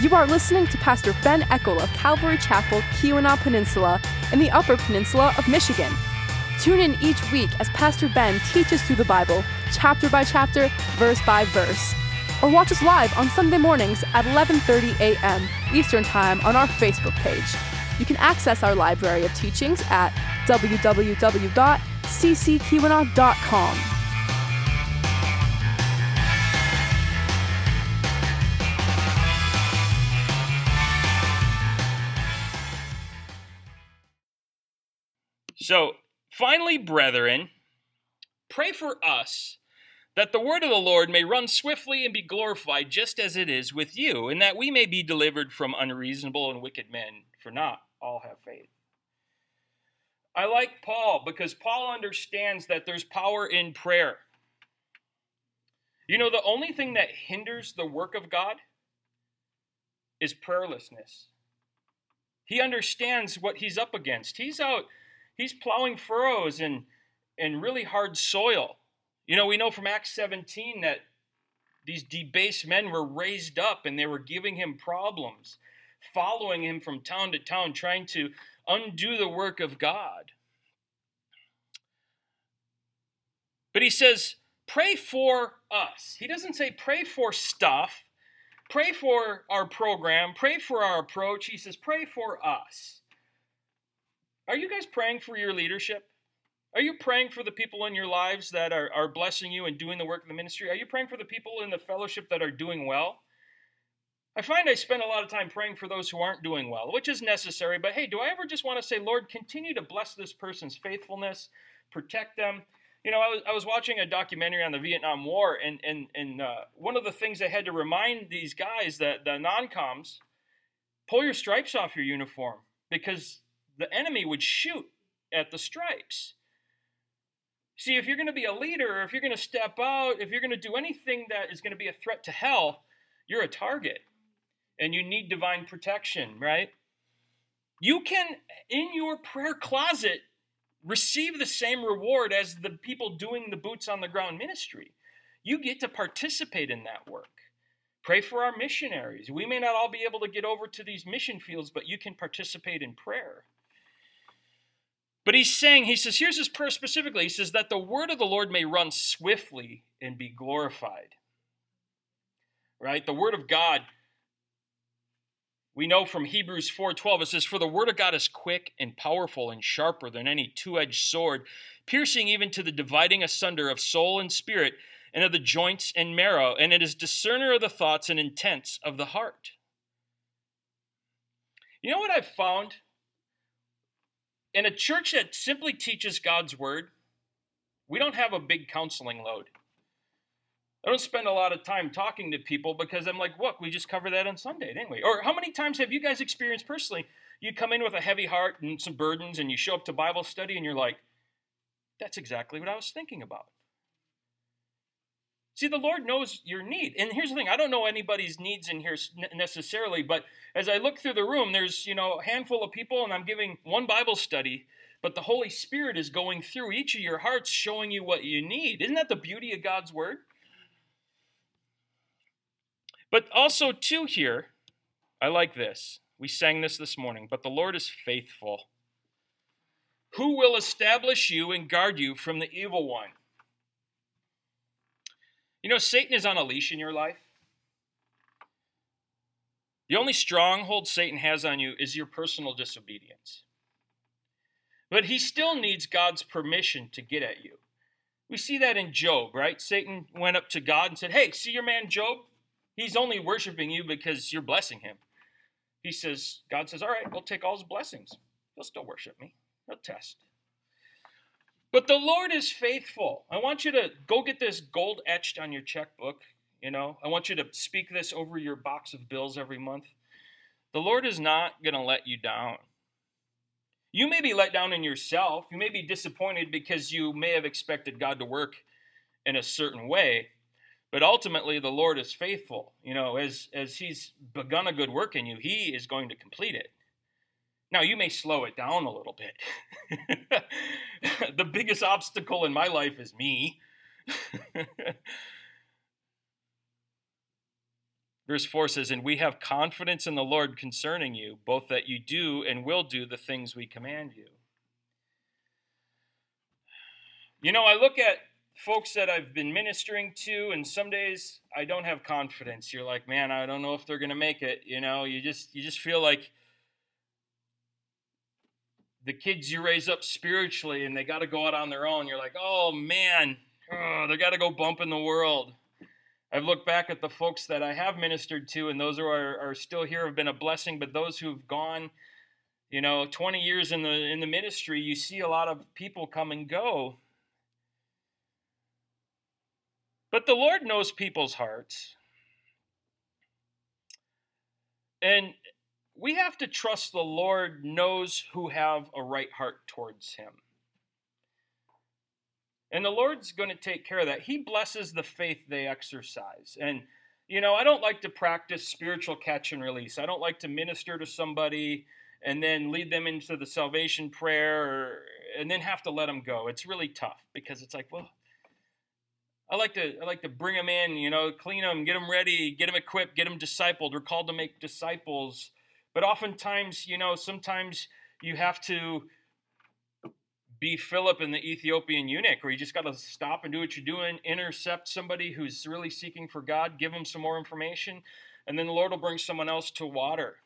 You are listening to Pastor Ben Eckel of Calvary Chapel, Keweenaw Peninsula, in the Upper Peninsula of Michigan. Tune in each week as Pastor Ben teaches through the Bible, chapter by chapter, verse by verse. Or watch us live on Sunday mornings at 11:30 a.m. Eastern Time on our Facebook page. You can access our library of teachings at www.cckeweenaw.com. So, finally, brethren, pray for us that the word of the Lord may run swiftly and be glorified just as it is with you, and that we may be delivered from unreasonable and wicked men, for not all have faith. I like Paul because Paul understands that there's power in prayer. You know, the only thing that hinders the work of God is prayerlessness. He understands what he's up against. He's plowing furrows in really hard soil. You know, we know from Acts 17 that these debased men were raised up and they were giving him problems, following him from town to town, trying to undo the work of God. But he says, pray for us. He doesn't say pray for stuff, pray for our program, pray for our approach. He says, pray for us. Are you guys praying for your leadership? Are you praying for the people in your lives that are blessing you and doing the work of the ministry? Are you praying for the people in the fellowship that are doing well? I find I spend a lot of time praying for those who aren't doing well, which is necessary. But hey, do I ever just want to say, Lord, continue to bless this person's faithfulness, protect them? You know, I was watching a documentary on the Vietnam War, and one of the things they had to remind these guys, the non-coms, pull your stripes off your uniform, because the enemy would shoot at the stripes. See, if you're going to be a leader, if you're going to step out, if you're going to do anything that is going to be a threat to hell, you're a target. And you need divine protection, right? You can, in your prayer closet, receive the same reward as the people doing the boots on the ground ministry. You get to participate in that work. Pray for our missionaries. We may not all be able to get over to these mission fields, but you can participate in prayer. But he says, here's his prayer specifically. He says that the word of the Lord may run swiftly and be glorified. Right? The word of God, we know from Hebrews 4:12, it says, for the word of God is quick and powerful and sharper than any two-edged sword, piercing even to the dividing asunder of soul and spirit and of the joints and marrow, and it is discerner of the thoughts and intents of the heart. You know what I've found? In a church that simply teaches God's word, we don't have a big counseling load. I don't spend a lot of time talking to people because I'm like, look, we just covered that on Sunday, didn't we? Or how many times have you guys experienced personally, you come in with a heavy heart and some burdens and you show up to Bible study and you're like, that's exactly what I was thinking about. See, the Lord knows your need. And here's the thing, I don't know anybody's needs in here necessarily, but as I look through the room, there's, a handful of people and I'm giving one Bible study, but the Holy Spirit is going through each of your hearts showing you what you need. Isn't that the beauty of God's word? But also, too, here, I like this. We sang this morning, but the Lord is faithful. Who will establish you and guard you from the evil one? You know, Satan is on a leash in your life. The only stronghold Satan has on you is your personal disobedience. But he still needs God's permission to get at you. We see that in Job, right? Satan went up to God and said, hey, see your man Job? He's only worshiping you because you're blessing him. God says, all right, we'll take all his blessings. He'll still worship me. He'll test. But the Lord is faithful. I want you to go get this gold etched on your checkbook. I want you to speak this over your box of bills every month. The Lord is not going to let you down. You may be let down in yourself. You may be disappointed because you may have expected God to work in a certain way. But ultimately, the Lord is faithful. As he's begun a good work in you, he is going to complete it. Now, you may slow it down a little bit. The biggest obstacle in my life is me. Verse 4 says, "And we have confidence in the Lord concerning you, both that you do and will do the things we command you." You know, I look at folks that I've been ministering to, and some days I don't have confidence. You're like, man, I don't know if they're going to make it. You know, you just feel like the kids you raise up spiritually and they got to go out on their own. You're like, oh man, they got to go bump in the world. I've looked back at the folks that I have ministered to, and those who are still here have been a blessing, but those who've gone, 20 years in the ministry, you see a lot of people come and go. But the Lord knows people's hearts. And we have to trust the Lord knows who have a right heart towards him. And the Lord's going to take care of that. He blesses the faith they exercise. And, I don't like to practice spiritual catch and release. I don't like to minister to somebody and then lead them into the salvation prayer and then have to let them go. It's really tough because it's like, well, I like to bring them in, clean them, get them ready, get them equipped, get them discipled. We're called to make disciples. But oftentimes, sometimes you have to be Philip and the Ethiopian eunuch, where you just got to stop and do what you're doing, intercept somebody who's really seeking for God, give them some more information, and then the Lord will bring someone else to water.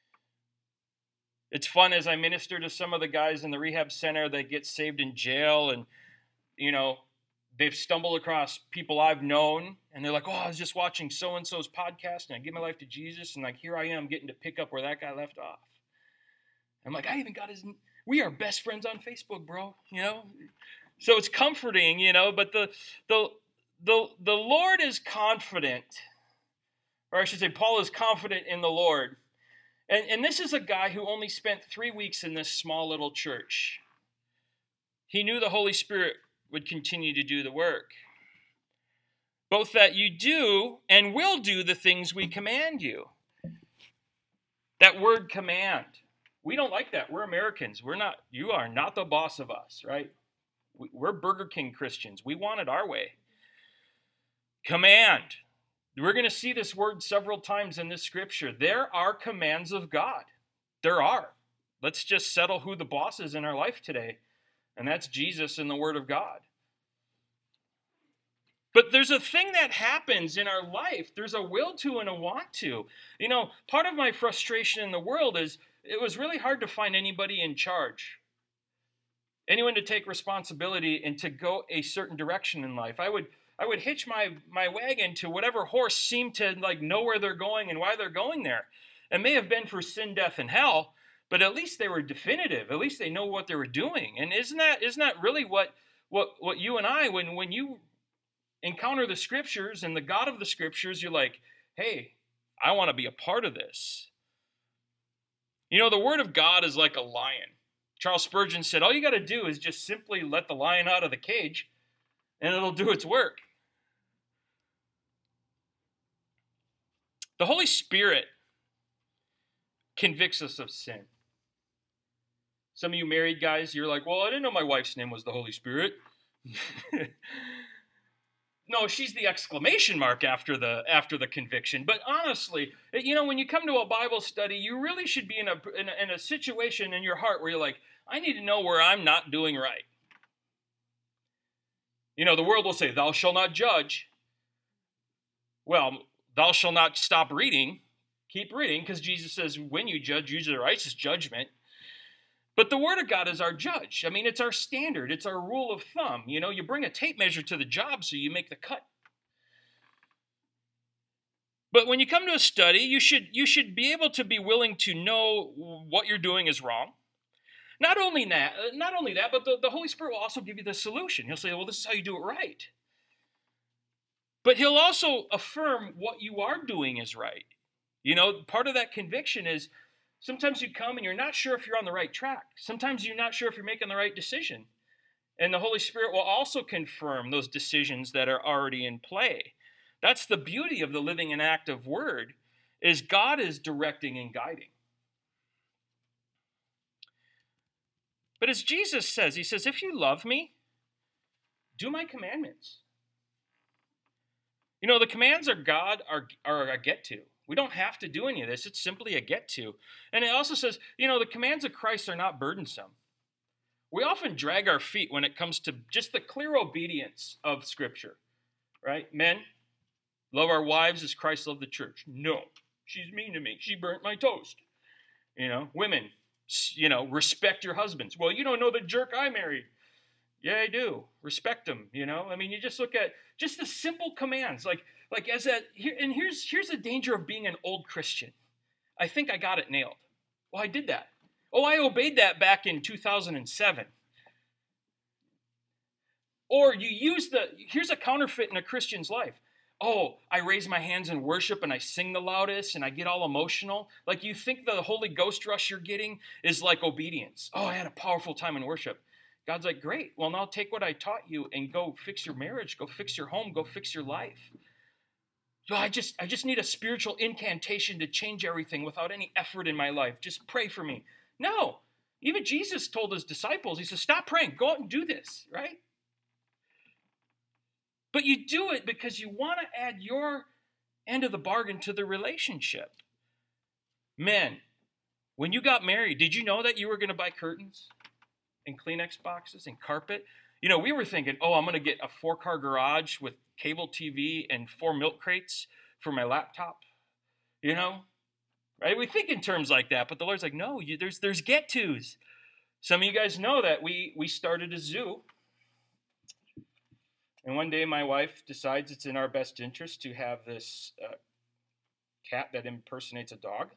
It's fun as I minister to some of the guys in the rehab center that get saved in jail, and, they've stumbled across people I've known, and they're like, oh, I was just watching so-and-so's podcast, and I give my life to Jesus, and here I am getting to pick up where that guy left off. I'm like, I even got we are best friends on Facebook, bro, So it's comforting, but the Lord is confident, or I should say Paul is confident in the Lord. And this is a guy who only spent 3 weeks in this small little church. He knew the Holy Spirit would continue to do the work. Both that you do and will do the things we command you. That word command. We don't like that. We're Americans. You are not the boss of us, right? We're Burger King Christians. We want it our way. Command. We're going to see this word several times in this scripture. There are commands of God. There are. Let's just settle who the boss is in our life today. And that's Jesus and the Word of God. But there's a thing that happens in our life. There's a will to and a want to. Part of my frustration in the world is it was really hard to find anybody in charge. Anyone to take responsibility and to go a certain direction in life. I would hitch my wagon to whatever horse seemed to know where they're going and why they're going there. It may have been for sin, death, and hell, but at least they were definitive. At least they know what they were doing. And isn't that really what you and I, when you encounter the scriptures and the God of the scriptures, you're like, hey, I want to be a part of this. The Word of God is like a lion. Charles Spurgeon said, all you got to do is just simply let the lion out of the cage and it'll do its work. The Holy Spirit convicts us of sin. Some of you married guys, you're like, well, I didn't know my wife's name was the Holy Spirit. No, she's the exclamation mark after the conviction. But honestly, when you come to a Bible study, you really should be in a situation in your heart where you're like, I need to know where I'm not doing right. The world will say, thou shalt not judge. Well, thou shalt not stop reading. Keep reading, because Jesus says, when you judge, use the righteous judgment. But the Word of God is our judge. I mean, it's our standard. It's our rule of thumb. You bring a tape measure to the job so you make the cut. But when you come to a study, you should be able to be willing to know what you're doing is wrong. Not only that, but the Holy Spirit will also give you the solution. He'll say, well, this is how you do it right. But He'll also affirm what you are doing is right. Part of that conviction is, sometimes you come and you're not sure if you're on the right track. Sometimes you're not sure if you're making the right decision. And the Holy Spirit will also confirm those decisions that are already in play. That's the beauty of the living and active Word, is God is directing and guiding. But as Jesus says, He says, if you love me, do my commandments. You know, the commands of God are a get to. We don't have to do any of this. It's simply a get to. And it also says, you know, the commands of Christ are not burdensome. We often drag our feet when it comes to just the clear obedience of Scripture, right? Men, love our wives as Christ loved the church. No, she's mean to me. She burnt my toast. You know, women, you know, respect your husbands. Well, you don't know the jerk I married. Yeah, I do. Respect them, you know? I mean, you just look at just the simple commands. Like as a, here, and here's the danger of being an old Christian. I think I got it nailed. Well, I did that. Oh, I obeyed that back in 2007. Or you use here's a counterfeit in a Christian's life. Oh, I raise my hands in worship and I sing the loudest and I get all emotional. Like you think the Holy Ghost rush you're getting is like obedience. Oh, I had a powerful time in worship. God's like, great. Well, now take what I taught you and go fix your marriage, go fix your home, go fix your life. I just need a spiritual incantation to change everything without any effort in my life. Just pray for me. No. Even Jesus told his disciples, he says, stop praying. Go out and do this, right? But you do it because you want to add your end of the bargain to the relationship. Men, when you got married, did you know that you were going to buy curtains and Kleenex boxes and carpet? You know, we were thinking, oh, I'm going to get a 4-car garage with cable TV and 4 milk crates for my laptop. You know, right? We think in terms like that, but the Lord's like, no, there's get-tos. Some of you guys know that we started a zoo. And one day my wife decides it's in our best interest to have this cat that impersonates a dog.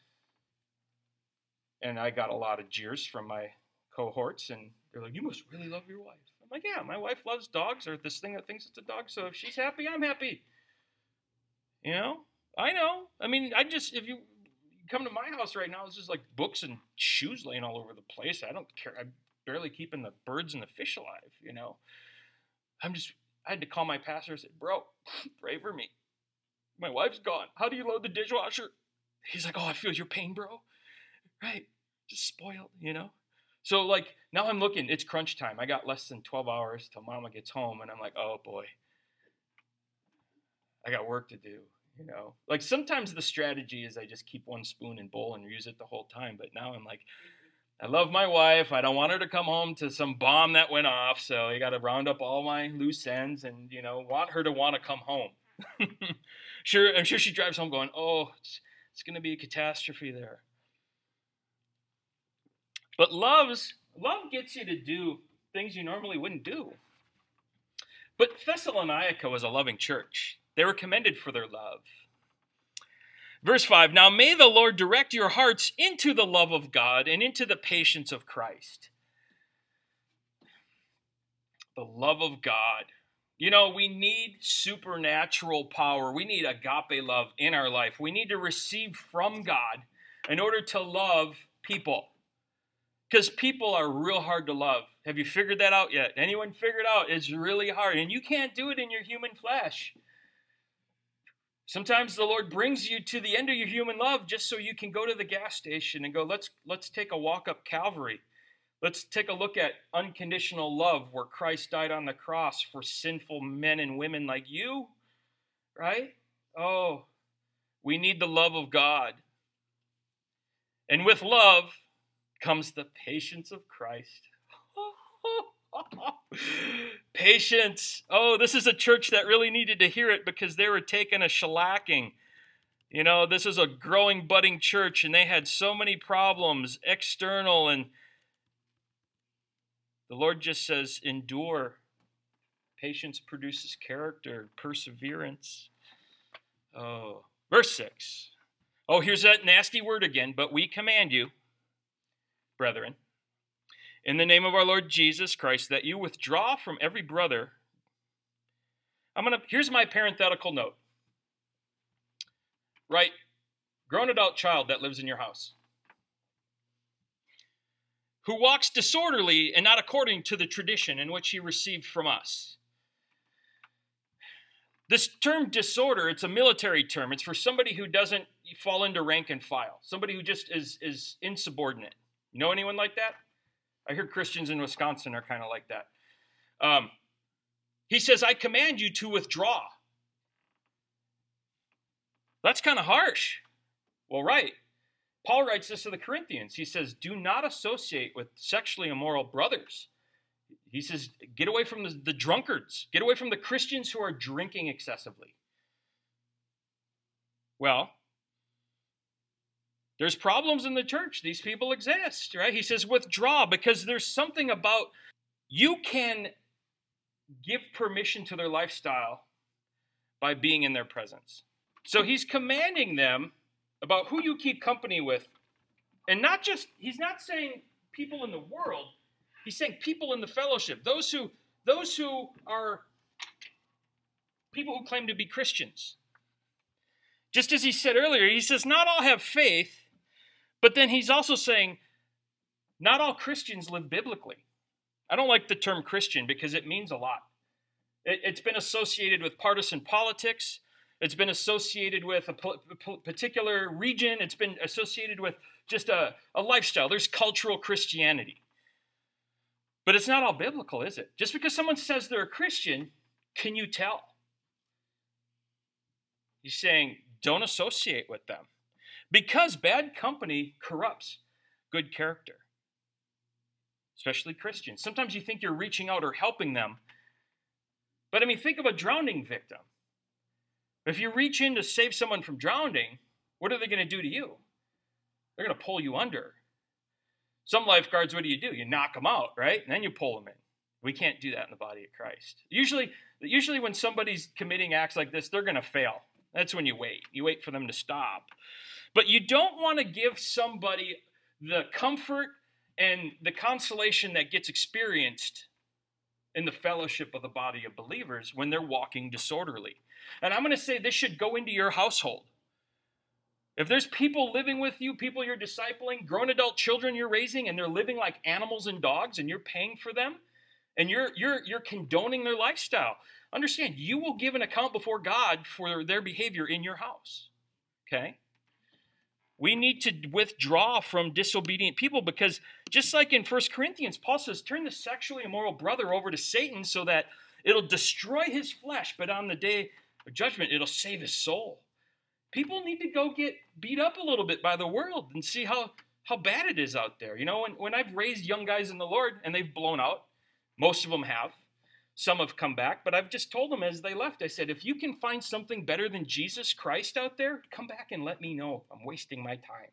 And I got a lot of jeers from my cohorts, and they're like, you must really love your wife. I'm like, yeah, my wife loves dogs, or this thing that thinks it's a dog, so if she's happy, I'm happy. You know? I know. I mean, if you come to my house right now, it's just like books and shoes laying all over the place. I don't care. I'm barely keeping the birds and the fish alive, you know? I had to call my pastor and say, bro, pray for me. My wife's gone. How do you load the dishwasher? He's like, oh, I feel your pain, bro. Right. Just spoiled, you know? So, like, now I'm looking. It's crunch time. I got less than 12 hours till mama gets home. And I'm like, oh, boy. I got work to do, you know? Like, sometimes the strategy is I just keep one spoon and bowl and use it the whole time. But now I'm like, I love my wife. I don't want her to come home to some bomb that went off. So I got to round up all my loose ends and, you know, want her to want to come home. I'm sure she drives home going, oh, it's going to be a catastrophe there. But love gets you to do things you normally wouldn't do. But Thessalonica was a loving church. They were commended for their love. Verse 5, now may the Lord direct your hearts into the love of God and into the patience of Christ. The love of God. You know, we need supernatural power. We need agape love in our life. We need to receive from God in order to love people. Because people are real hard to love. Have you figured that out yet? Anyone figured out it's really hard? And you can't do it in your human flesh. Sometimes the Lord brings you to the end of your human love just so you can go to the gas station and go, let's take a walk up Calvary. Let's take a look at unconditional love where Christ died on the cross for sinful men and women like you, right? Oh, we need the love of God. And with love comes the patience of Christ. Patience. Oh, this is a church that really needed to hear it because they were taking a shellacking. You know, this is a growing, budding church, and they had so many problems, external, and the Lord just says, endure. Patience produces character, perseverance. Oh, verse 6. Oh, here's that nasty word again, but we command you, brethren, in the name of our Lord Jesus Christ, that you withdraw from every brother. Here's my parenthetical note. Right, grown adult child that lives in your house, who walks disorderly and not according to the tradition in which he received from us. This term disorder, it's a military term. It's for somebody who doesn't fall into rank and file, somebody who just is insubordinate. You know anyone like that? I hear Christians in Wisconsin are kind of like that. He says, I command you to withdraw. That's kind of harsh. Well, right. Paul writes this to the Corinthians. He says, do not associate with sexually immoral brothers. He says, get away from the drunkards. Get away from the Christians who are drinking excessively. Well, there's problems in the church. These people exist, right? He says, withdraw, because there's something about you can give permission to their lifestyle by being in their presence. So he's commanding them about who you keep company with. And he's not saying people in the world, he's saying people in the fellowship, those who are people who claim to be Christians. Just as he said earlier, he says not all have faith, but then he's also saying not all Christians live biblically. I don't like the term Christian because it means a lot. It's been associated with partisan politics. It's been associated with a particular region. It's been associated with just a lifestyle. There's cultural Christianity. But it's not all biblical, is it? Just because someone says they're a Christian, can you tell? He's saying, don't associate with them. Because bad company corrupts good character. Especially Christians. Sometimes you think you're reaching out or helping them. But I mean, think of a drowning victim. If you reach in to save someone from drowning, what are they going to do to you? They're going to pull you under. Some lifeguards, what do? You knock them out, right? And then you pull them in. We can't do that in the body of Christ. Usually when somebody's committing acts like this, they're going to fail. That's when you wait. You wait for them to stop. But you don't want to give somebody the comfort and the consolation that gets experienced in the fellowship of the body of believers when they're walking disorderly. And I'm going to say this should go into your household. If there's people living with you, people you're discipling, grown adult children you're raising, and they're living like animals and dogs, and you're paying for them, and you're condoning their lifestyle, understand, you will give an account before God for their behavior in your house. Okay? We need to withdraw from disobedient people because just like in 1 Corinthians, Paul says, turn the sexually immoral brother over to Satan so that it'll destroy his flesh, but on the day of judgment, it'll save his soul. People need to go get beat up a little bit by the world and see how bad it is out there. You know, when I've raised young guys in the Lord and they've blown out, most of them have. Some have come back, but I've just told them as they left, I said, if you can find something better than Jesus Christ out there, come back and let me know. I'm wasting my time.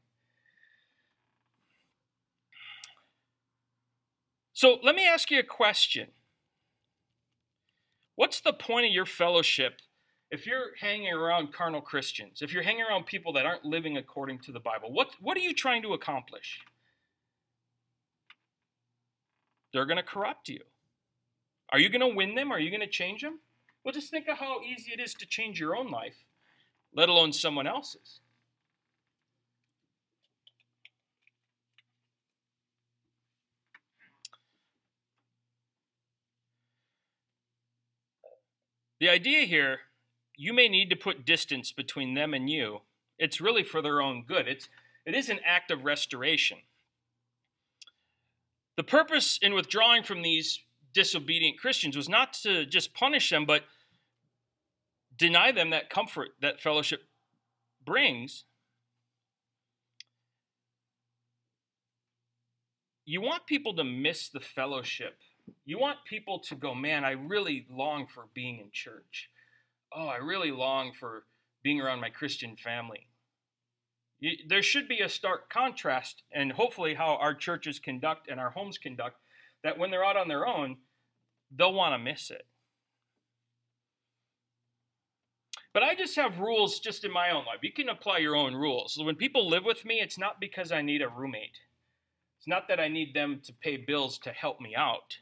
So let me ask you a question. What's the point of your fellowship if you're hanging around carnal Christians, if you're hanging around people that aren't living according to the Bible? What are you trying to accomplish? They're going to corrupt you. Are you going to win them? Are you going to change them? Well, just think of how easy it is to change your own life, let alone someone else's. The idea here, you may need to put distance between them and you. It's really for their own good. It is an act of restoration. The purpose in withdrawing from these disobedient Christians was not to just punish them, but deny them that comfort that fellowship brings. You want people to miss the fellowship. You want people to go, man, I really long for being in church. Oh, I really long for being around my Christian family. There should be a stark contrast, and hopefully how our churches conduct and our homes conduct, that when they're out on their own, they'll want to miss it. But I just have rules just in my own life. You can apply your own rules. So when people live with me, it's not because I need a roommate. It's not that I need them to pay bills to help me out.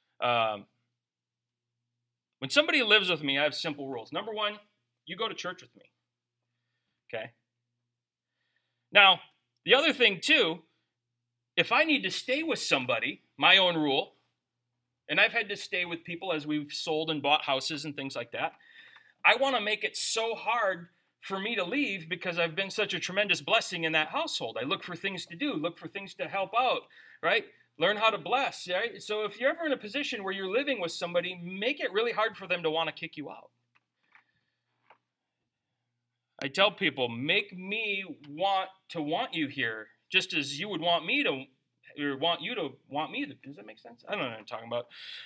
When somebody lives with me, I have simple rules. Number one, you go to church with me. Okay? Now, the other thing too, if I need to stay with somebody, my own rule, and I've had to stay with people as we've sold and bought houses and things like that, I want to make it so hard for me to leave because I've been such a tremendous blessing in that household. I look for things to do, look for things to help out, right? Learn how to bless, right? So if you're ever in a position where you're living with somebody, make it really hard for them to want to kick you out. I tell people, make me want you here, just as you would want me to, or want you to want me. Does that make sense? I don't know what I'm talking about.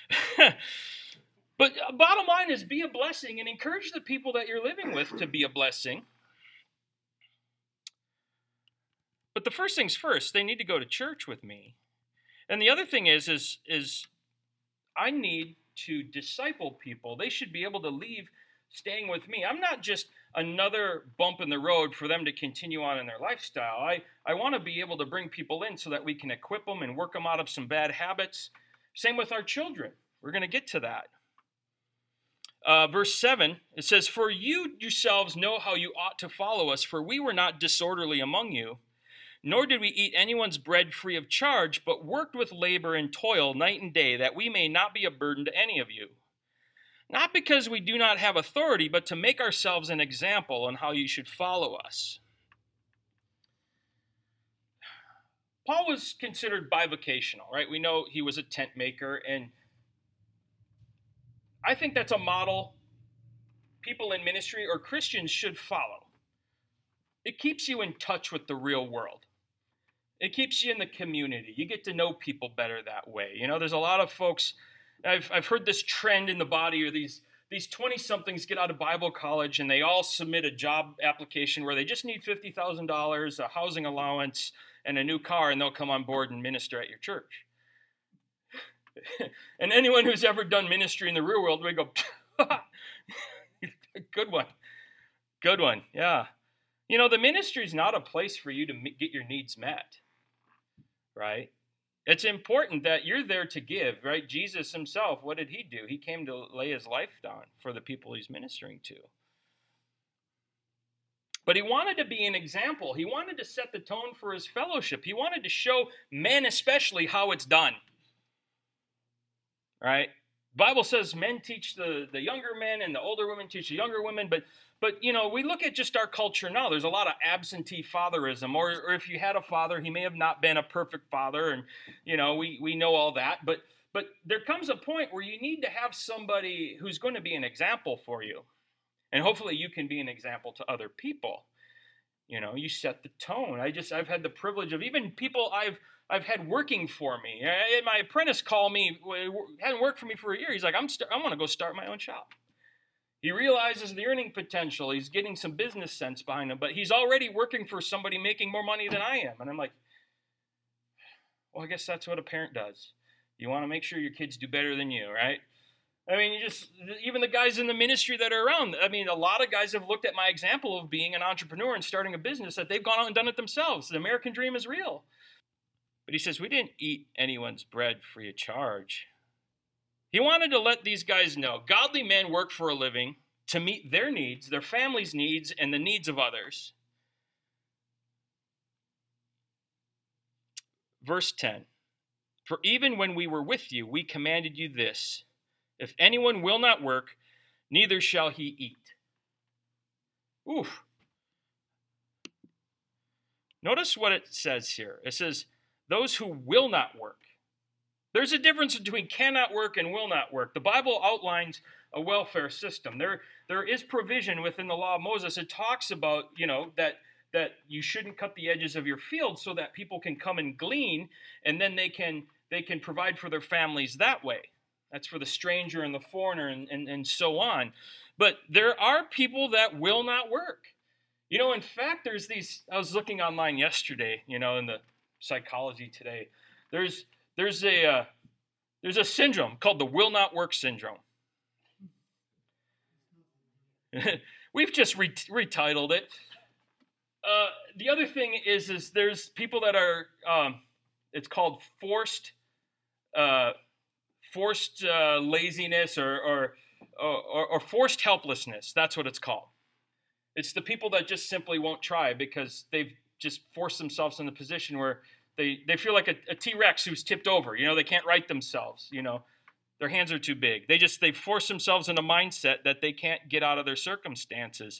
But bottom line is, be a blessing and encourage the people that you're living with to be a blessing. But the first things first, they need to go to church with me. And the other thing is I need to disciple people. They should be able to leave staying with me. I'm not just another bump in the road for them to continue on in their lifestyle. I want to be able to bring people in so that we can equip them and work them out of some bad habits. Same with our children. We're going to get to that. Verse 7, it says, "For you yourselves know how you ought to follow us, for we were not disorderly among you, nor did we eat anyone's bread free of charge, but worked with labor and toil night and day, that we may not be a burden to any of you. Not because we do not have authority, but to make ourselves an example on how you should follow us." Paul was considered bivocational, right? We know he was a tent maker, and I think that's a model people in ministry or Christians should follow. It keeps you in touch with the real world. It keeps you in the community. You get to know people better that way. You know, there's a lot of folks, I've heard this trend in the body, or these 20-somethings get out of Bible college and they all submit a job application where they just need $50,000, a housing allowance, and a new car, and they'll come on board and minister at your church. And anyone who's ever done ministry in the real world, we go, good one, yeah. You know, the ministry is not a place for you to get your needs met, right? It's important that you're there to give, right? Jesus himself, what did he do? He came to lay his life down for the people he's ministering to. But he wanted to be an example. He wanted to set the tone for his fellowship. He wanted to show men especially how it's done. Right? The Bible says men teach the younger men and the older women teach the younger women, but you know, we look at just our culture now. There's a lot of absentee fatherism, or if you had a father, he may have not been a perfect father, and you know, we know all that, but there comes a point where you need to have somebody who's going to be an example for you, and hopefully you can be an example to other people. You know, you set the tone. I've had the privilege of even people I've had working for me. My apprentice called me, hadn't worked for me for a year. He's like, I want to go start my own shop. He realizes the earning potential. He's getting some business sense behind him, but he's already working for somebody making more money than I am. And I'm like, well, I guess that's what a parent does. You want to make sure your kids do better than you, right? I mean, even the guys in the ministry that are around, I mean, a lot of guys have looked at my example of being an entrepreneur and starting a business that they've gone out and done it themselves. The American dream is real. But he says, we didn't eat anyone's bread free of charge. He wanted to let these guys know godly men work for a living to meet their needs, their family's needs, and the needs of others. Verse 10, "For even when we were with you, we commanded you this, if anyone will not work, neither shall he eat." Oof. Notice what it says here. It says, those who will not work. There's a difference between cannot work and will not work. The Bible outlines a welfare system. There is provision within the law of Moses. It talks about, you know, that you shouldn't cut the edges of your field so that people can come and glean, and then they can provide for their families that way. That's for the stranger and the foreigner and so on. But there are people that will not work. You know, in fact, there's these, I was looking online yesterday, you know, in the Psychology Today. There's a syndrome called the will not work syndrome. We've just retitled it. The other thing is there's people that are, it's called forced laziness or forced helplessness. That's what it's called. It's the people that just simply won't try because they've just forced themselves in the position where they feel like a T-Rex who's tipped over. You know, they can't right themselves. You know, their hands are too big. They force themselves in a mindset that they can't get out of their circumstances.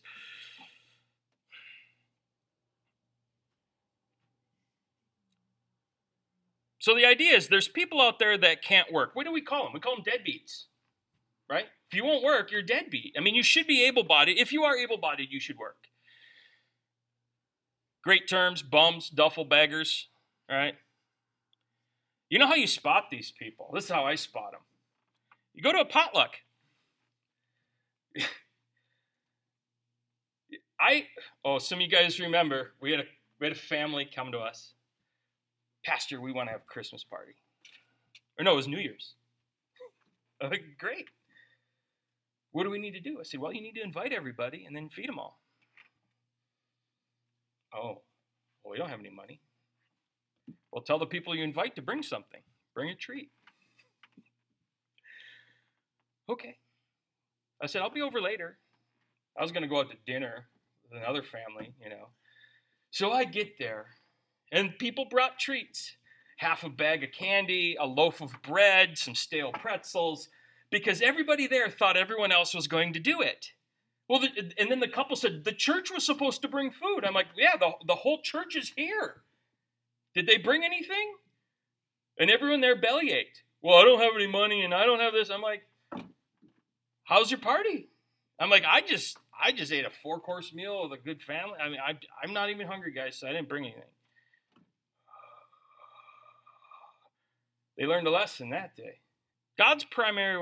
So the idea is there's people out there that can't work. What do we call them? We call them deadbeats, right? If you won't work, you're deadbeat. I mean, you should be able-bodied. If you are able-bodied, you should work. Great terms, bums, duffel baggers, right? You know how you spot these people? This is how I spot them. You go to a potluck. Some of you guys remember, we had a family come to us. Pastor, we want to have a Christmas party. Or no, it was New Year's. I'm like, great. What do we need to do? I said, well, you need to invite everybody and then feed them all. Oh, well, we don't have any money. Well, tell the people you invite to bring something. Bring a treat. Okay. I said, I'll be over later. I was going to go out to dinner with another family, So I get there, and people brought treats. Half a bag of candy, a loaf of bread, some stale pretzels, because everybody there thought everyone else was going to do it. Well, and then the couple said, the church was supposed to bring food. I'm like, yeah, the whole church is here. Did they bring anything? And everyone there bellyached. Well, I don't have any money, and I don't have this. I'm like, how's your party? I'm like, I just ate a 4-course meal with a good family. I mean, I'm not even hungry, guys, so I didn't bring anything. They learned a lesson that day. God's primary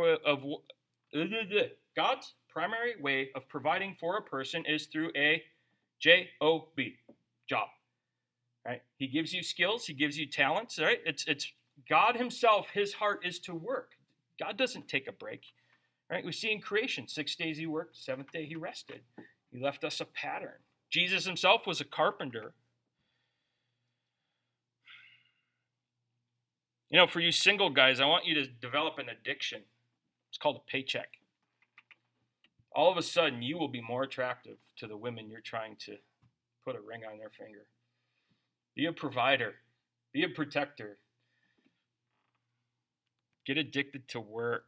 way of providing for a person is through a J-O-B, job. Right? He gives you skills, he gives you talents, right? It's God himself, his heart is to work. God doesn't take a break. Right? We see in creation, 6 days he worked, 7th day he rested. He left us a pattern. Jesus himself was a carpenter. For you single guys, I want you to develop an addiction. It's called a paycheck. All of a sudden, you will be more attractive to the women you're trying to put a ring on their finger. Be a provider. Be a protector. Get addicted to work.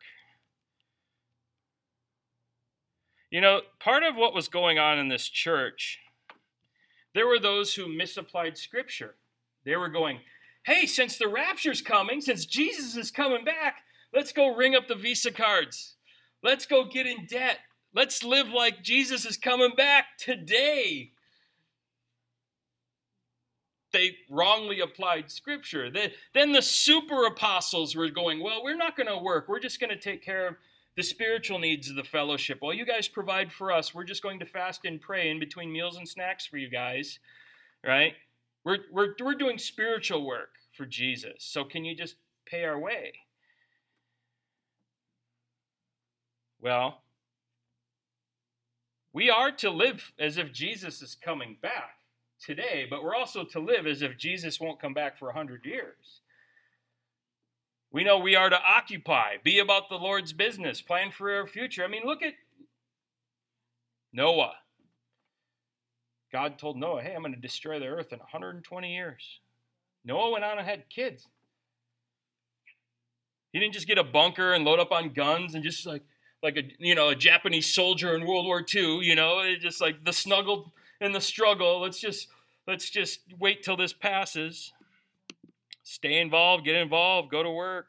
Part of what was going on in this church, there were those who misapplied Scripture. They were going, hey, since the rapture's coming, since Jesus is coming back, let's go ring up the Visa cards. Let's go get in debt. Let's live like Jesus is coming back today. They wrongly applied Scripture. Then the super apostles were going, well, we're not going to work. We're just going to take care of the spiritual needs of the fellowship. Well, you guys provide for us. We're just going to fast and pray in between meals and snacks for you guys, right? We're doing spiritual work for Jesus. So can you just pay our way? Well, we are to live as if Jesus is coming back today, but we're also to live as if Jesus won't come back for 100 years. We know we are to occupy, be about the Lord's business, plan for our future. I mean, look at Noah. God told Noah, hey, I'm going to destroy the earth in 120 years. Noah went on and had kids. He didn't just get a bunker and load up on guns and just like a Japanese soldier in World War II, just like the snuggle and the struggle. Let's just wait till this passes. Stay involved, get involved, go to work.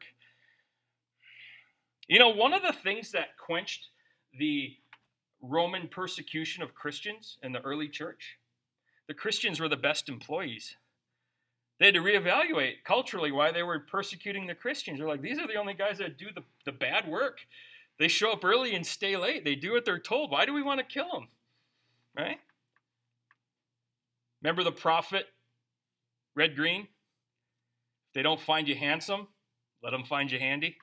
One of the things that quenched the Roman persecution of Christians in the early church, the Christians were the best employees. They had to reevaluate culturally why they were persecuting the Christians. They're like, these are the only guys that do the bad work. They show up early and stay late. They do what they're told. Why do we want to kill them? Right? Remember the prophet, Red Green? If they don't find you handsome, let them find you handy.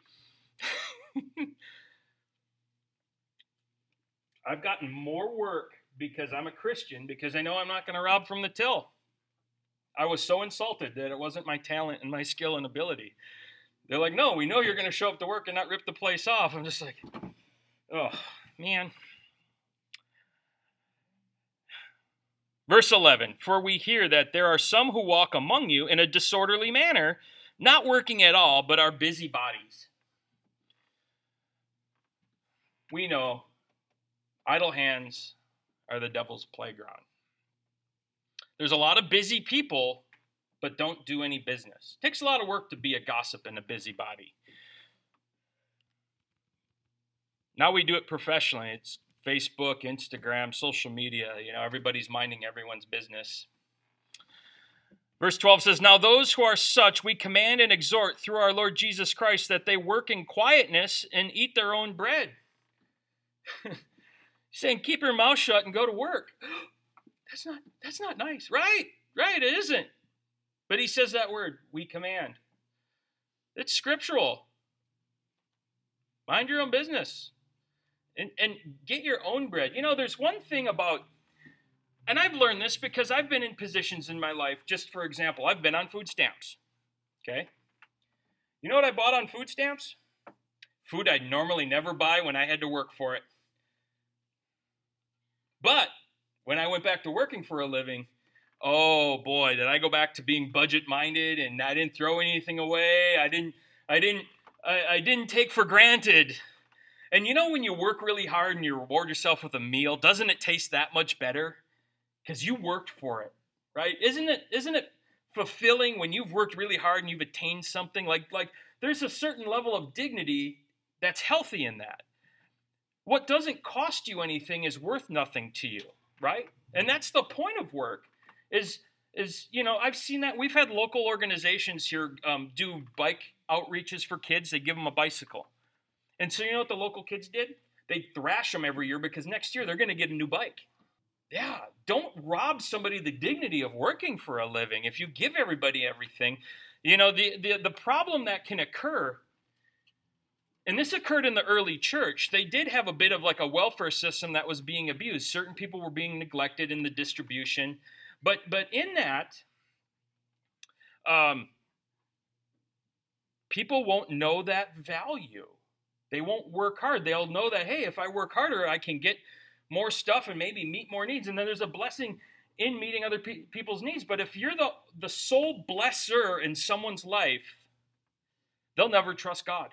I've gotten more work because I'm a Christian, because I know I'm not going to rob from the till. I was so insulted that it wasn't my talent and my skill and ability. They're like, no, we know you're going to show up to work and not rip the place off. I'm just like, oh, man. Verse 11, for we hear that there are some who walk among you in a disorderly manner, not working at all, but are busybodies. We know idle hands are the devil's playground. There's a lot of busy people, but don't do any business. It takes a lot of work to be a gossip and a busybody. Now we do it professionally. It's Facebook, Instagram, social media. Everybody's minding everyone's business. Verse 12 says, "Now those who are such we command and exhort through our Lord Jesus Christ that they work in quietness and eat their own bread." He's saying, keep your mouth shut and go to work. That's not nice. Right, it isn't. But he says that word, we command. It's scriptural. Mind your own business. And get your own bread. You know, there's one thing about, and I've learned this because I've been in positions in my life, just for example, I've been on food stamps. Okay? You know what I bought on food stamps? Food I'd normally never buy when I had to work for it. But when I went back to working for a living, oh boy, did I go back to being budget-minded, and I didn't throw anything away. I didn't take for granted. And you know when you work really hard and you reward yourself with a meal, doesn't it taste that much better? Because you worked for it, right? Isn't it fulfilling when you've worked really hard and you've attained something? Like there's a certain level of dignity that's healthy in that. What doesn't cost you anything is worth nothing to you, right? And that's the point of work. Is you know, I've seen that. We've had local organizations here do bike outreaches for kids. They give them a bicycle. And so you know what the local kids did? They thrash them every year because next year they're going to get a new bike. Yeah, don't rob somebody the dignity of working for a living. If you give everybody everything, you know, the problem that can occur, and this occurred in the early church, they did have a bit of like a welfare system that was being abused. Certain people were being neglected in the distribution. But in that, people won't know that value. They won't work hard. They'll know that, hey, if I work harder, I can get more stuff and maybe meet more needs. And then there's a blessing in meeting other people's needs. But if you're the sole blesser in someone's life, they'll never trust God.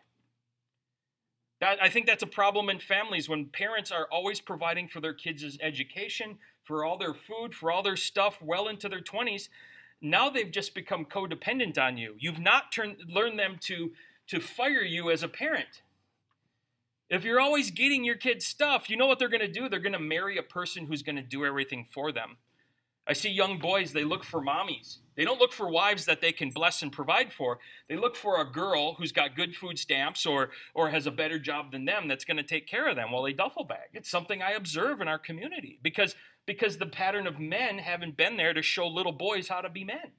I think that's a problem in families when parents are always providing for their kids' education, for all their food, for all their stuff well into their 20s. Now they've just become codependent on you. You've not learned them to fire you as a parent. If you're always getting your kids stuff, you know what they're going to do? They're going to marry a person who's going to do everything for them. I see young boys, they look for mommies. They don't look for wives that they can bless and provide for. They look for a girl who's got good food stamps or has a better job than them that's going to take care of them while they duffel bag. It's something I observe in our community because the pattern of men haven't been there to show little boys how to be men.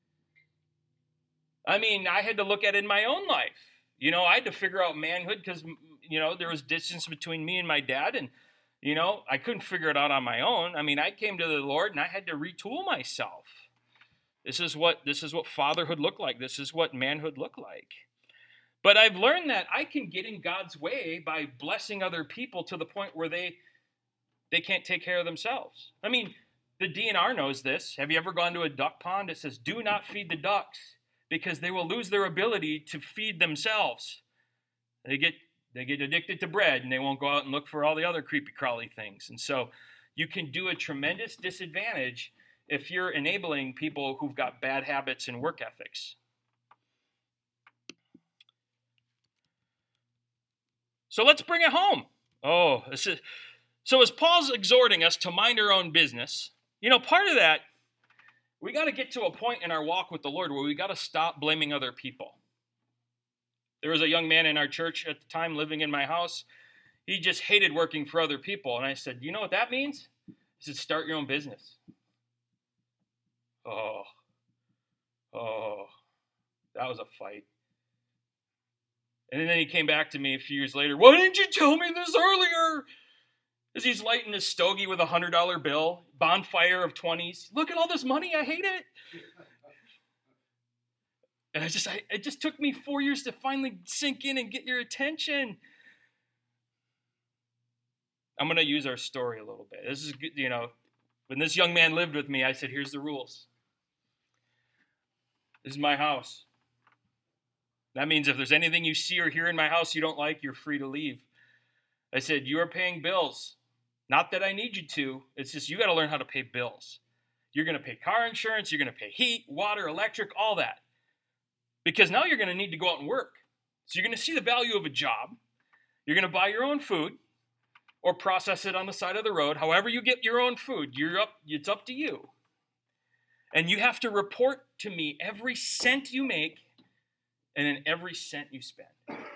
I mean, I had to look at it in my own life. You know, I had to figure out manhood because, you know, there was distance between me and my dad, and, you know, I couldn't figure it out on my own. I mean, I came to the Lord and I had to retool myself. This is what fatherhood looked like. This is what manhood looked like. But I've learned that I can get in God's way by blessing other people to the point where they can't take care of themselves. I mean, the DNR knows this. Have you ever gone to a duck pond? It says, do not feed the ducks because they will lose their ability to feed themselves. They get addicted to bread and they won't go out and look for all the other creepy crawly things. And so you can do a tremendous disadvantage if you're enabling people who've got bad habits and work ethics. So let's bring it home. So as Paul's exhorting us to mind our own business, you know, part of that, we got to get to a point in our walk with the Lord where we got to stop blaming other people. There was a young man in our church at the time living in my house. He just hated working for other people. And I said, you know what that means? He said, start your own business. Oh, that was a fight. And then he came back to me a few years later. Why didn't you tell me this earlier? As he's lighting his stogie with a $100 bill, bonfire of 20s. Look at all this money. I hate it. And it just took me 4 years to finally sink in and get your attention. I'm going to use our story a little bit. This is, you know, when this young man lived with me, I said, here's the rules. This is my house. That means if there's anything you see or hear in my house you don't like, you're free to leave. I said, you are paying bills. Not that I need you to. It's just you got to learn how to pay bills. You're going to pay car insurance. You're going to pay heat, water, electric, all that. Because now you're going to need to go out and work. So you're going to see the value of a job. You're going to buy your own food or process it on the side of the road. However you get your own food, it's up to you. And you have to report to me every cent you make and then every cent you spend.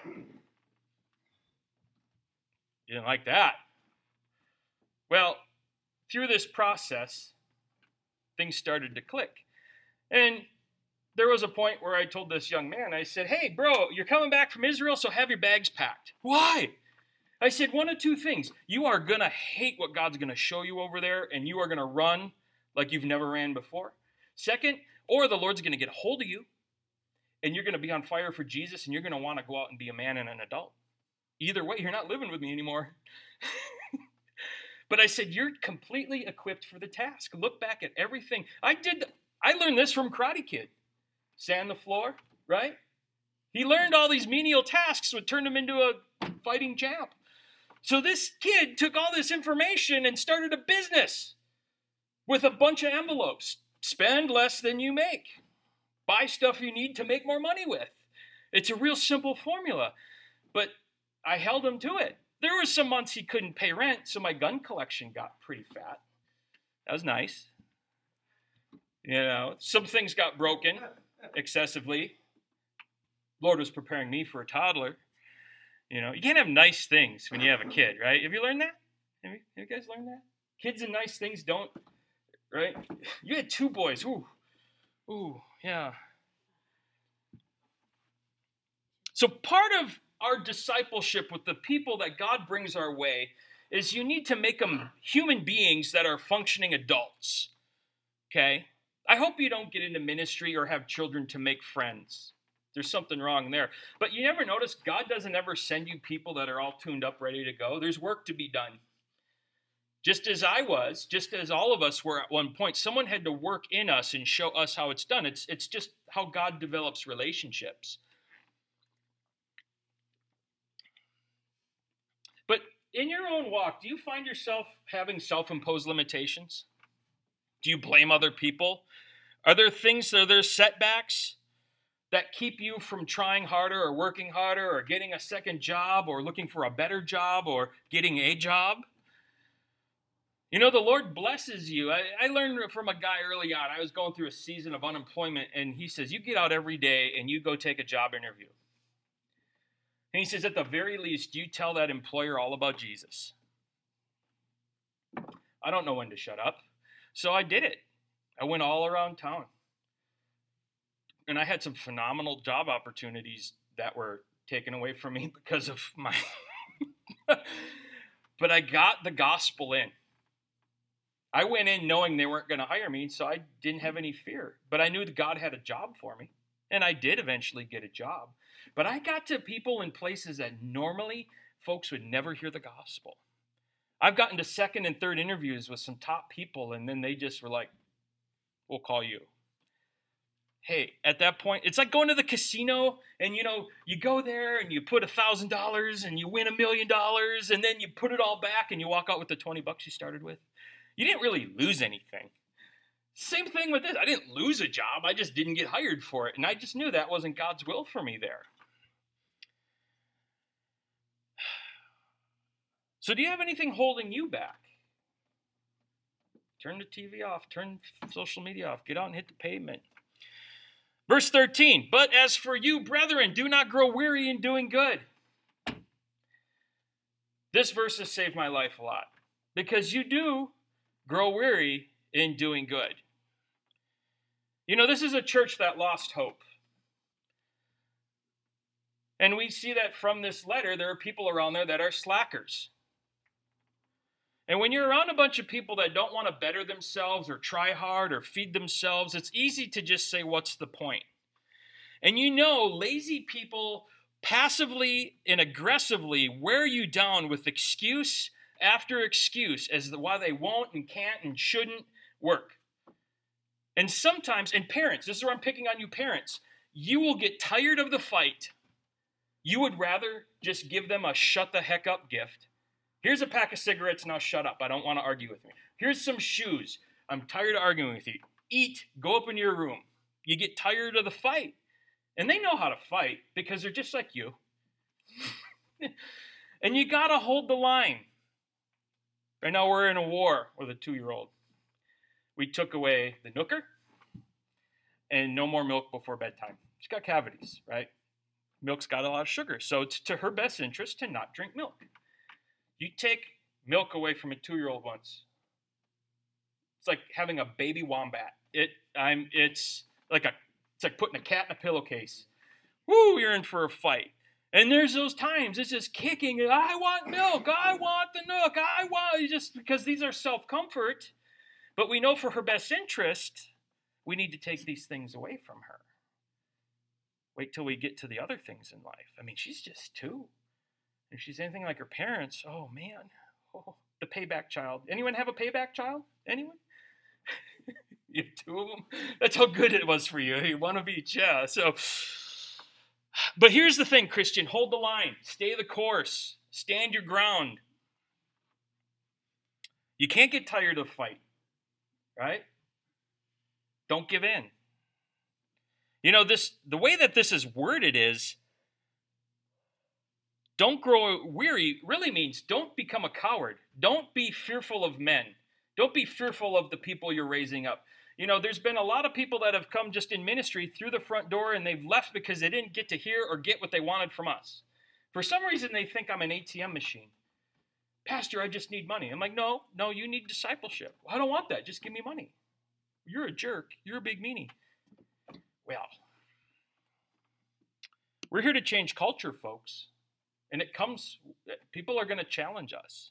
You didn't like that. Well, through this process, things started to click. And there was a point where I told this young man, I said, hey, bro, you're coming back from Israel, so have your bags packed. Why? I said, one of two things. You are going to hate what God's going to show you over there, and you are going to run like you've never ran before. Second, or the Lord's going to get a hold of you, and you're going to be on fire for Jesus, and you're going to want to go out and be a man and an adult. Either way, you're not living with me anymore. But I said, you're completely equipped for the task. Look back at everything. I learned this from Karate Kid. Sand the floor, right? He learned all these menial tasks would turn him into a fighting champ. So this kid took all this information and started a business with a bunch of envelopes. Spend less than you make. Buy stuff you need to make more money with. It's a real simple formula. But I held him to it. There were some months he couldn't pay rent, so my gun collection got pretty fat. That was nice. You know, some things got broken excessively. Lord was preparing me for a toddler. You know, you can't have nice things when you have a kid, right? Have you learned that? Have you guys learned that? Kids and nice things don't, right? You had two boys. Ooh, yeah. So part of our discipleship with the people that God brings our way is you need to make them human beings that are functioning adults, okay? I hope you don't get into ministry or have children to make friends. There's something wrong there. But you never notice God doesn't ever send you people that are all tuned up, ready to go. There's work to be done. Just as I was, just as all of us were at one point, someone had to work in us and show us how it's done. It's just how God develops relationships. But in your own walk, do you find yourself having self-imposed limitations? Do you blame other people? Are there setbacks that keep you from trying harder or working harder or getting a second job or looking for a better job or getting a job? You know, the Lord blesses you. I learned from a guy early on. I was going through a season of unemployment, and he says, you get out every day and you go take a job interview. And he says, at the very least, you tell that employer all about Jesus. I don't know when to shut up. So I did it. I went all around town. And I had some phenomenal job opportunities that were taken away from me because of my... But I got the gospel in. I went in knowing they weren't going to hire me, so I didn't have any fear. But I knew that God had a job for me. And I did eventually get a job. But I got to people in places that normally folks would never hear the gospel. I've gotten to second and third interviews with some top people, and then they just were like, we'll call you. Hey, at that point, it's like going to the casino, and you go there and you put $1,000 and you win $1 million, and then you put it all back and you walk out with the $20 you started with. You didn't really lose anything. Same thing with this. I didn't lose a job. I just didn't get hired for it. And I just knew that wasn't God's will for me there. So do you have anything holding you back? Turn the TV off. Turn social media off. Get out and hit the pavement. Verse 13, but as for you, brethren, do not grow weary in doing good. This verse has saved my life a lot. Because you do grow weary in doing good. You know, this is a church that lost hope. And we see that from this letter, there are people around there that are slackers. And when you're around a bunch of people that don't want to better themselves or try hard or feed themselves, it's easy to just say, what's the point? And you know, lazy people passively and aggressively wear you down with excuse after excuse as to why they won't and can't and shouldn't work. And sometimes, and parents, this is where I'm picking on you parents, you will get tired of the fight. You would rather just give them a shut the heck up gift. Here's a pack of cigarettes, now shut up. I don't want to argue with me. Here's some shoes. I'm tired of arguing with you. Eat, go up in your room. You get tired of the fight. And they know how to fight because they're just like you. And you got to hold the line. Right now we're in a war with a 2-year-old. We took away the nooker. and no more milk before bedtime. She's got cavities, right? Milk's got a lot of sugar, so it's to her best interest to not drink milk. You take milk away from a 2-year-old once, it's like having a baby wombat. It's like putting a cat in a pillowcase. Woo, you're in for a fight. And there's those times it's just kicking. I want milk. I want the milk. I want, just because these are self-comfort. But we know for her best interest, we need to take these things away from her. Wait till we get to the other things in life. I mean, she's just 2. If she's anything like her parents, oh man, the payback child. Anyone have a payback child? Anyone? You have 2 of them? That's how good it was for you. One of each, yeah. So, but here's the thing, Christian. Hold the line. Stay the course. Stand your ground. You can't get tired of the fight, right? Don't give in. You know, the way that this is worded is, don't grow weary really means don't become a coward. Don't be fearful of men. Don't be fearful of the people you're raising up. You know, there's been a lot of people that have come just in ministry through the front door and they've left because they didn't get to hear or get what they wanted from us. For some reason, they think I'm an ATM machine. Pastor, I just need money. I'm like, no, you need discipleship. Well, I don't want that. Just give me money. You're a jerk. You're a big meanie. Well, we're here to change culture, folks. And people are going to challenge us.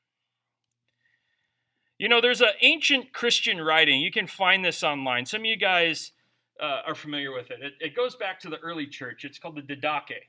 You know, there's an ancient Christian writing. You can find this online. Some of you guys are familiar with it. It goes back to the early church. It's called the Didache.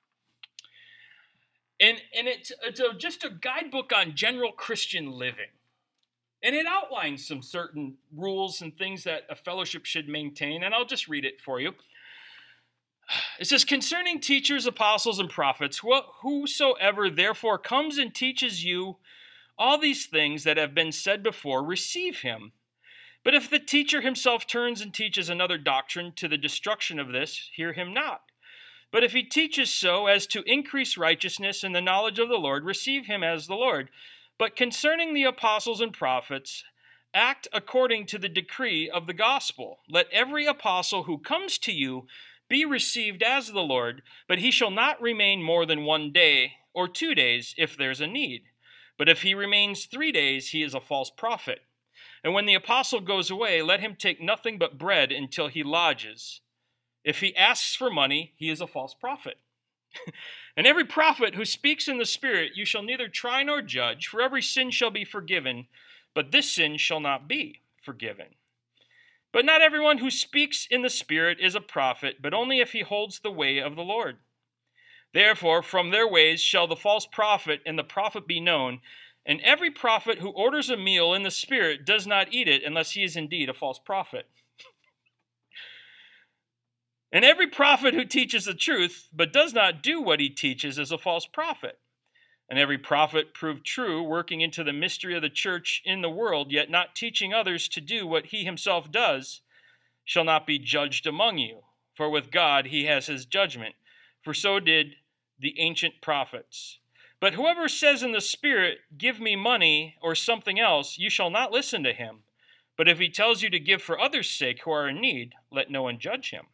And it's just a guidebook on general Christian living. And it outlines some certain rules and things that a fellowship should maintain. And I'll just read it for you. It says, concerning teachers, apostles, and prophets, whosoever therefore comes and teaches you all these things that have been said before, receive him. But if the teacher himself turns and teaches another doctrine to the destruction of this, hear him not. But if he teaches so as to increase righteousness and the knowledge of the Lord, receive him as the Lord. But concerning the apostles and prophets, act according to the decree of the gospel. Let every apostle who comes to you be received as the Lord, but he shall not remain more than 1 day or 2 days if there's a need. But if he remains 3 days, he is a false prophet. And when the apostle goes away, let him take nothing but bread until he lodges. If he asks for money, he is a false prophet. And every prophet who speaks in the Spirit, you shall neither try nor judge, for every sin shall be forgiven, but this sin shall not be forgiven. But not everyone who speaks in the Spirit is a prophet, but only if he holds the way of the Lord. Therefore, from their ways shall the false prophet and the prophet be known, and every prophet who orders a meal in the Spirit does not eat it unless he is indeed a false prophet. And every prophet who teaches the truth, but does not do what he teaches, is a false prophet. And every prophet proved true, working into the mystery of the church in the world, yet not teaching others to do what he himself does, shall not be judged among you. For with God he has his judgment. For so did the ancient prophets. But whoever says in the Spirit, give me money or something else, you shall not listen to him. But if he tells you to give for others' sake who are in need, let no one judge him.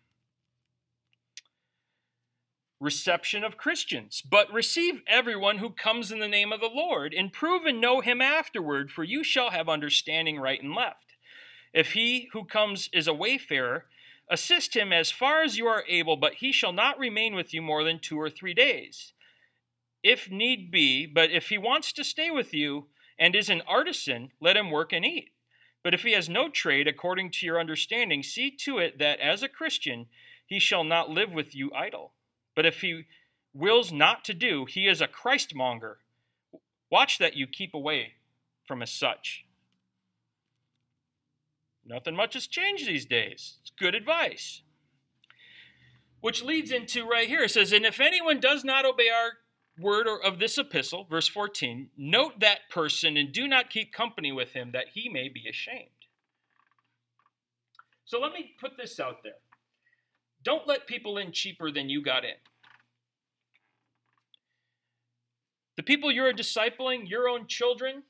Reception of Christians. But receive everyone who comes in the name of the Lord, and prove and know him afterward, for you shall have understanding right and left. If he who comes is a wayfarer, assist him as far as you are able, but he shall not remain with you more than 2 or 3 days, if need be. But if he wants to stay with you and is an artisan, let him work and eat. But if he has no trade according to your understanding, see to it that as a Christian he shall not live with you idle. But if he wills not to do, he is a Christmonger. Watch that you keep away from as such. Nothing much has changed these days. It's good advice. Which leads into right here. It says, and if anyone does not obey our word of this epistle, verse 14, note that person and do not keep company with him, that he may be ashamed. So let me put this out there. Don't let people in cheaper than you got in. The people you're discipling, your own children,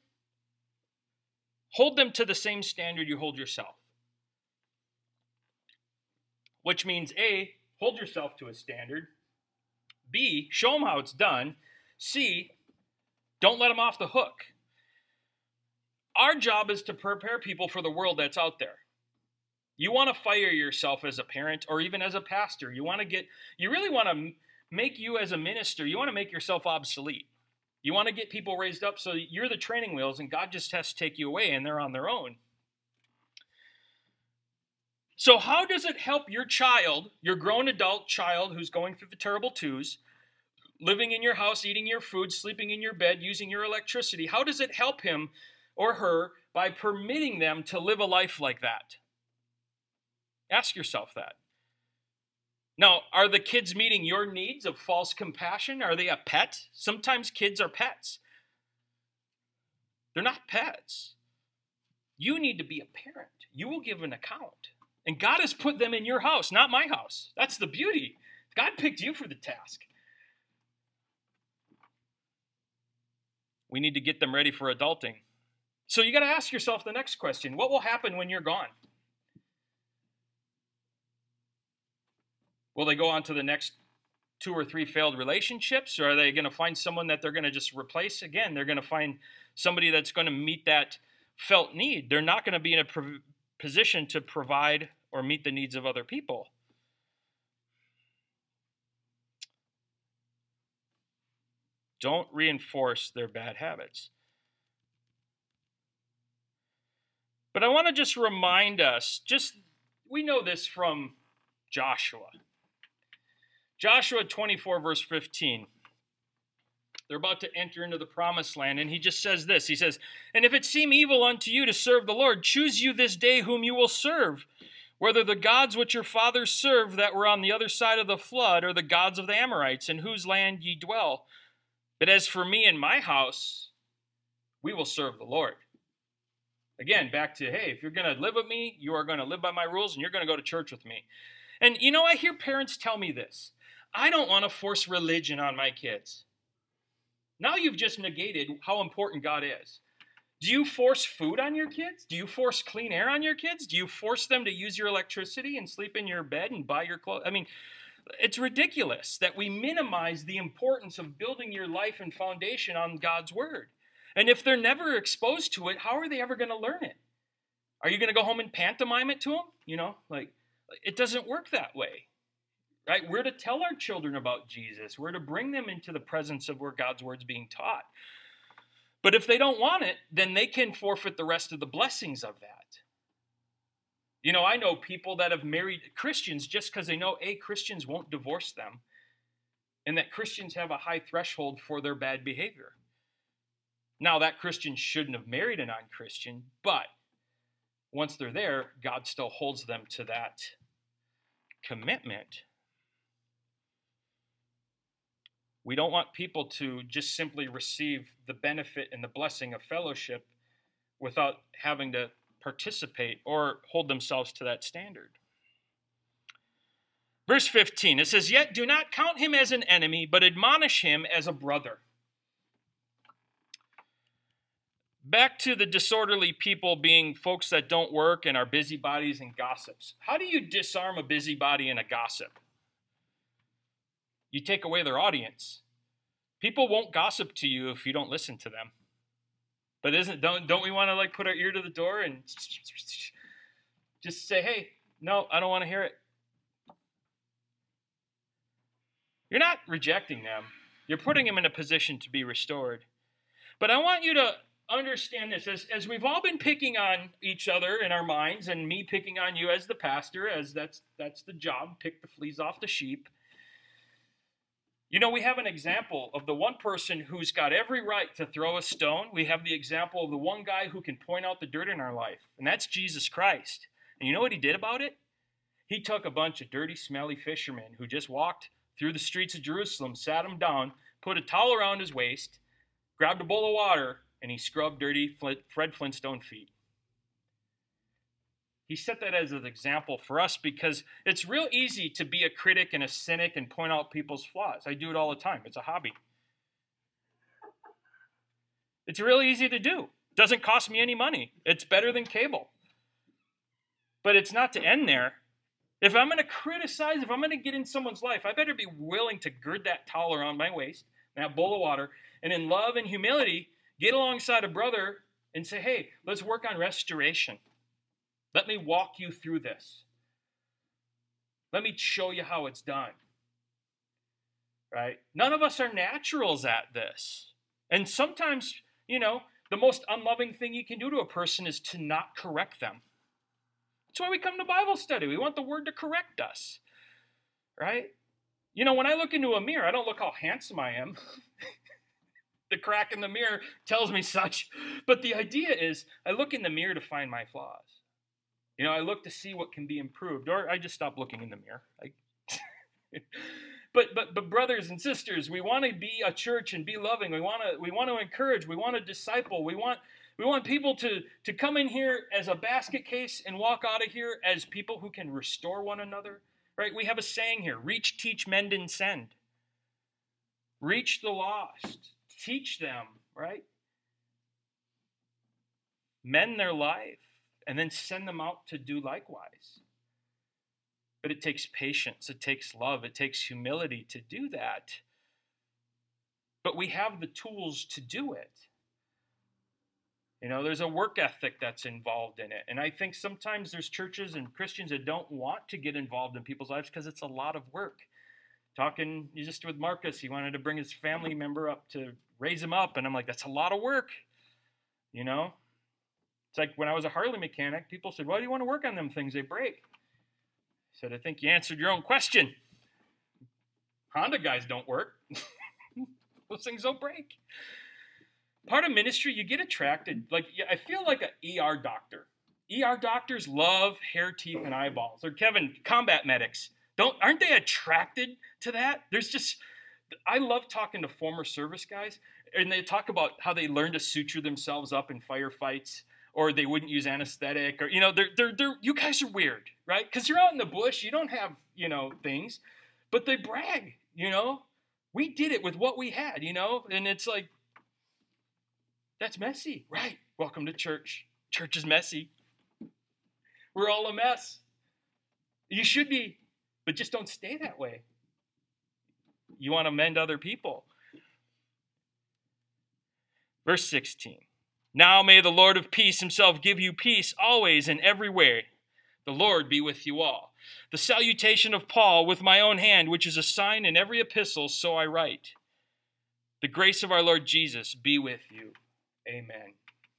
hold them to the same standard you hold yourself. which means A, hold yourself to a standard. B, show them how it's done. C, don't let them off the hook. Our job is to prepare people for the world that's out there. You want to fire yourself as a parent or even as a pastor. You really want to make you as a minister, you want to make yourself obsolete. You want to get people raised up so you're the training wheels and God just has to take you away and they're on their own. So how does it help your child, your grown adult child who's going through the terrible twos, living in your house, eating your food, sleeping in your bed, using your electricity? How does it help him or her by permitting them to live a life like that? Ask yourself that. Now, are the kids meeting your needs of false compassion? Are they a pet? Sometimes kids are pets. They're not pets. You need to be a parent. You will give an account. And God has put them in your house, not my house. That's the beauty. God picked you for the task. We need to get them ready for adulting. So you got to ask yourself the next question. What will happen when you're gone? Will they go on to the next 2 or 3 failed relationships? Or are they going to find someone that they're going to just replace? Again, they're going to find somebody that's going to meet that felt need. They're not going to be in a position to provide or meet the needs of other people. Don't reinforce their bad habits. But I want to just remind us, we know this from Joshua. Joshua 24, verse 15. They're about to enter into the promised land, and he just says this. He says, "And if it seem evil unto you to serve the Lord, choose you this day whom you will serve, whether the gods which your fathers served that were on the other side of the flood, or the gods of the Amorites, in whose land ye dwell. But as for me and my house, we will serve the Lord." Again, back to, hey, if you're going to live with me, you are going to live by my rules, and you're going to go to church with me. And I hear parents tell me this. I don't want to force religion on my kids. Now you've just negated how important God is. Do you force food on your kids? Do you force clean air on your kids? Do you force them to use your electricity and sleep in your bed and buy your clothes? I mean, it's ridiculous that we minimize the importance of building your life and foundation on God's word. And if they're never exposed to it, how are they ever going to learn it? Are you going to go home and pantomime it to them? It doesn't work that way. Right? We're to tell our children about Jesus. We're to bring them into the presence of where God's word's being taught. But if they don't want it, then they can forfeit the rest of the blessings of that. I know people that have married Christians just because they know, Christians won't divorce them, and that Christians have a high threshold for their bad behavior. Now, that Christian shouldn't have married a non-Christian, but once they're there, God still holds them to that commitment. We don't want people to just simply receive the benefit and the blessing of fellowship without having to participate or hold themselves to that standard. Verse 15, it says, "Yet do not count him as an enemy, but admonish him as a brother." Back to the disorderly people being folks that don't work and are busybodies and gossips. How do you disarm a busybody and a gossip? You take away their audience. People won't gossip to you if you don't listen to them. But don't we want to put our ear to the door and just say, hey, no, I don't want to hear it. You're not rejecting them. You're putting them in a position to be restored. But I want you to understand this. As we've all been picking on each other in our minds, and me picking on you as the pastor, as that's the job, pick the fleas off the sheep. We have an example of the one person who's got every right to throw a stone. We have the example of the one guy who can point out the dirt in our life, and that's Jesus Christ. And you know what he did about it? He took a bunch of dirty, smelly fishermen who just walked through the streets of Jerusalem, sat them down, put a towel around his waist, grabbed a bowl of water, and he scrubbed dirty Fred Flintstone feet. He set that as an example for us because it's real easy to be a critic and a cynic and point out people's flaws. I do it all the time. It's a hobby. It's really easy to do. Doesn't cost me any money. It's better than cable. But it's not to end there. If I'm going to criticize, if I'm going to get in someone's life, I better be willing to gird that towel around my waist, that bowl of water, and in love and humility, get alongside a brother and say, hey, let's work on restoration. Let me walk you through this. Let me show you how it's done. Right? None of us are naturals at this. And sometimes, the most unloving thing you can do to a person is to not correct them. That's why we come to Bible study. We want the word to correct us. Right? When I look into a mirror, I don't look how handsome I am. The crack in the mirror tells me such. But the idea is, I look in the mirror to find my flaws. I look to see what can be improved, or I just stop looking in the mirror. But brothers and sisters, we want to be a church and be loving. We want to encourage. We want to disciple. We want people to come in here as a basket case and walk out of here as people who can restore one another. Right? We have a saying here: reach, teach, mend, and send. Reach the lost. Teach them. Right? Mend their life. And then send them out to do likewise. But it takes patience, it takes love, it takes humility to do that. But we have the tools to do it. There's a work ethic that's involved in it. And I think sometimes there's churches and Christians that don't want to get involved in people's lives because it's a lot of work. Talking just with Marcus, he wanted to bring his family member up to raise him up. And I'm like, that's a lot of work, It's like when I was a Harley mechanic, people said, why do you want to work on them things? They break. I said, I think you answered your own question. Honda guys don't work. Those things don't break. Part of ministry, you get attracted. I feel like an ER doctor. ER doctors love hair, teeth, and eyeballs. Or Kevin, combat medics. Aren't they attracted to that? I love talking to former service guys, and they talk about how they learn to suture themselves up in firefights. Or they wouldn't use anesthetic, or they're you guys are weird, right? Because you're out in the bush, you don't have things, but they brag, we did it with what we had, and it's like, that's messy, right? Welcome to church. Church is messy. We're all a mess. You should be, but just don't stay that way. You want to mend other people. Verse 16. Now may the Lord of peace himself give you peace always and everywhere. The Lord be with you all. The salutation of Paul with my own hand, which is a sign in every epistle, so I write. The grace of our Lord Jesus be with you. Amen.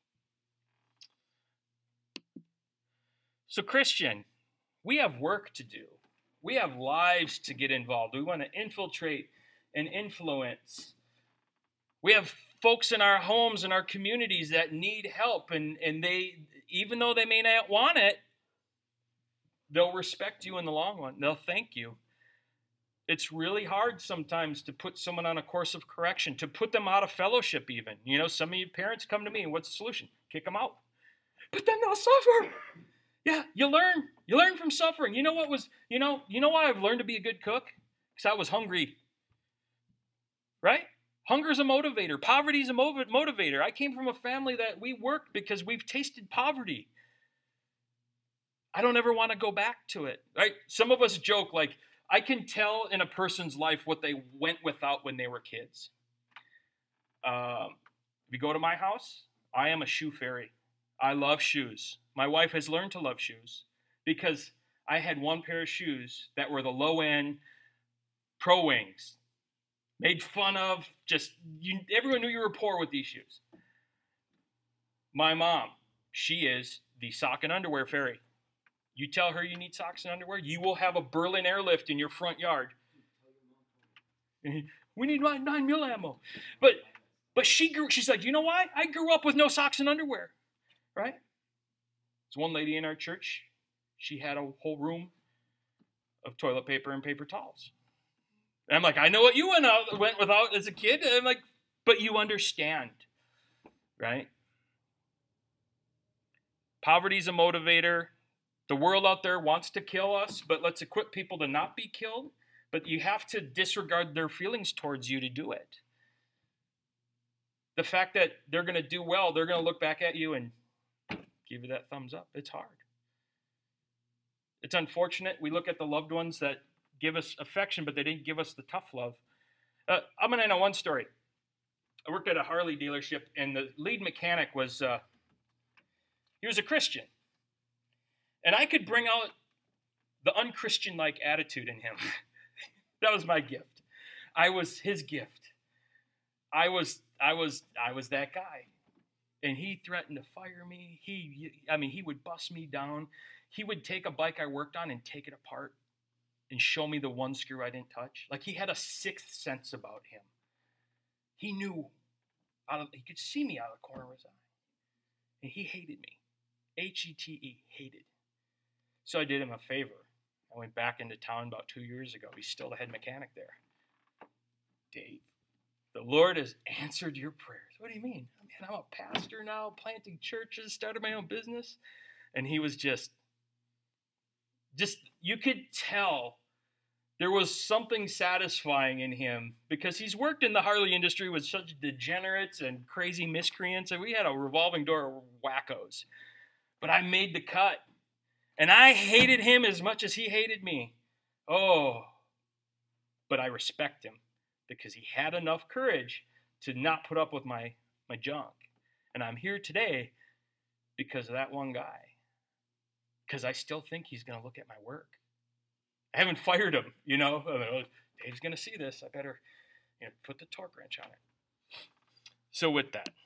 So Christian, we have work to do. We have lives to get involved. We want to infiltrate and influence. We have folks in our homes and our communities that need help, and they, even though they may not want it, they'll respect you in the long run. They'll thank you. It's really hard sometimes to put someone on a course of correction, to put them out of fellowship even. Some of you parents come to me, and what's the solution? Kick them out. But then they'll suffer. Yeah, you learn. You learn from suffering. You know why I've learned to be a good cook? Because I was hungry. Right? Hunger is a motivator. Poverty is a motivator. I came from a family that we worked because we've tasted poverty. I don't ever want to go back to it. Right? Some of us joke I can tell in a person's life what they went without when they were kids. If you go to my house, I am a shoe fairy. I love shoes. My wife has learned to love shoes because I had one pair of shoes that were the low-end Pro Wings. Made fun of, everyone knew you were poor with these shoes. My mom, she is the sock and underwear fairy. You tell her you need socks and underwear, you will have a Berlin airlift in your front yard. We need 9mm ammo. But she's like, you know why? I grew up with no socks and underwear, right? There's one lady in our church, she had a whole room of toilet paper and paper towels. And I'm like, I know what you went without as a kid. And I'm like, but you understand, right? Poverty's a motivator. The world out there wants to kill us, but let's equip people to not be killed. But you have to disregard their feelings towards you to do it. The fact that they're going to do well, they're going to look back at you and give you that thumbs up. It's hard. It's unfortunate. We look at the loved ones that give us affection, but they didn't give us the tough love. I'm going to know one story. I worked at a Harley dealership, and the lead mechanic was, he was a Christian. And I could bring out the unchristian-like attitude in him. That was my gift. I was his gift. I was that guy. And he threatened to fire me. He would bust me down. He would take a bike I worked on and take it apart and show me the one screw I didn't touch. Like he had a sixth sense about him. He knew. He could see me out of the corner of his eye. And he hated me. H-E-T-E, hated. So I did him a favor. I went back into town about 2 years ago. He's still the head mechanic there. Dave, the Lord has answered your prayers. What do you mean? Man, I'm a pastor now, planting churches, started my own business. And he was just, you could tell there was something satisfying in him because he's worked in the Harley industry with such degenerates and crazy miscreants. And we had a revolving door of wackos. But I made the cut. And I hated him as much as he hated me. Oh, but I respect him because he had enough courage to not put up with my junk. And I'm here today because of that one guy. Because I still think he's going to look at my work. I haven't fired him, Dave's going to see this. I better put the torque wrench on it. So with that,